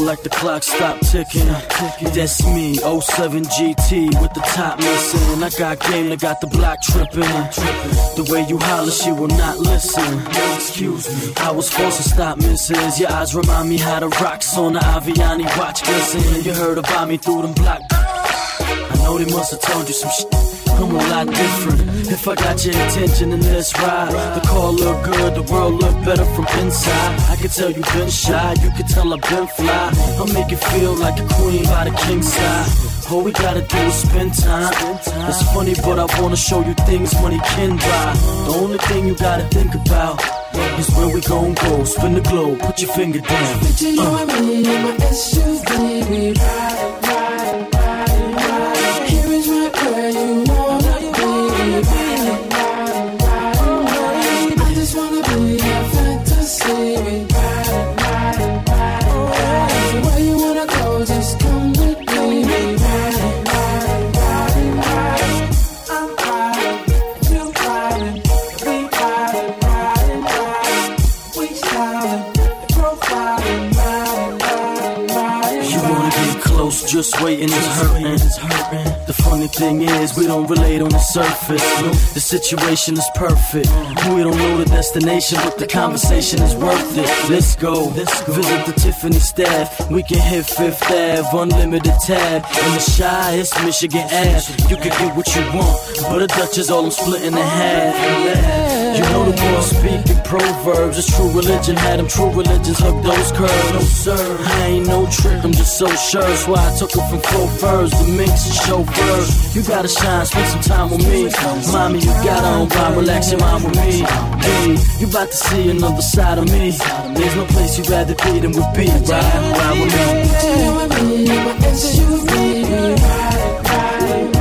like the clock stopped ticking. That's me, 07 GT with the top missing. I got game that got the block tripping. The way you holler, she will not listen. Excuse me, I was forced to stop, missus. Your eyes remind me how the rocks on the Aviani watch glisten. You heard about me through them block. I know they must have told you some shit. I'm a lot different. If I got your attention in this ride, the car look good, the world look better from inside. I can tell you been shy, you can tell I've been fly. I'll make you feel like a queen by the king side. All we gotta do is spend time. It's funny, but I wanna show you things money can buy. The only thing you gotta think about is where we gon' go. Spin the globe, put your finger down. Picture you and me in my SUV, we ride, ride, ride, ride. Here is right where you wanna be, ride, ride, ride. I just wanna be your fantasy, we ride, ride, ride, ride. Where you wanna go, just come with me, we ride, ride, ride, ride. I'm riding, you riding, we riding, riding, riding. We styling, profiling, riding, riding, riding. You wanna get close, just waiting, it's hurting. The funny thing is, we don't relate on the surface. The situation is perfect. We don't know the destination, but the conversation is worth it. Let's go, visit the Tiffany staff. We can hit Fifth Ave, unlimited tab. In the Shy, it's Michigan Ave. You can get what you want, but a Dutch is all I'm splitting in half. You know the boss speaking proverbs. It's true religion, had them true religions hug those curves. No sir, I ain't no trick, I'm just so sure. That's why I took her from chauffeurs, the minks and chauffeurs. You gotta shine, spend some time with me. Mommy, you gotta unwind, relax your mind with me. Hey, you about to see another side of me. There's no place you'd rather be than with me. Ride with me. You and me in my SUV, ride, ride, ride.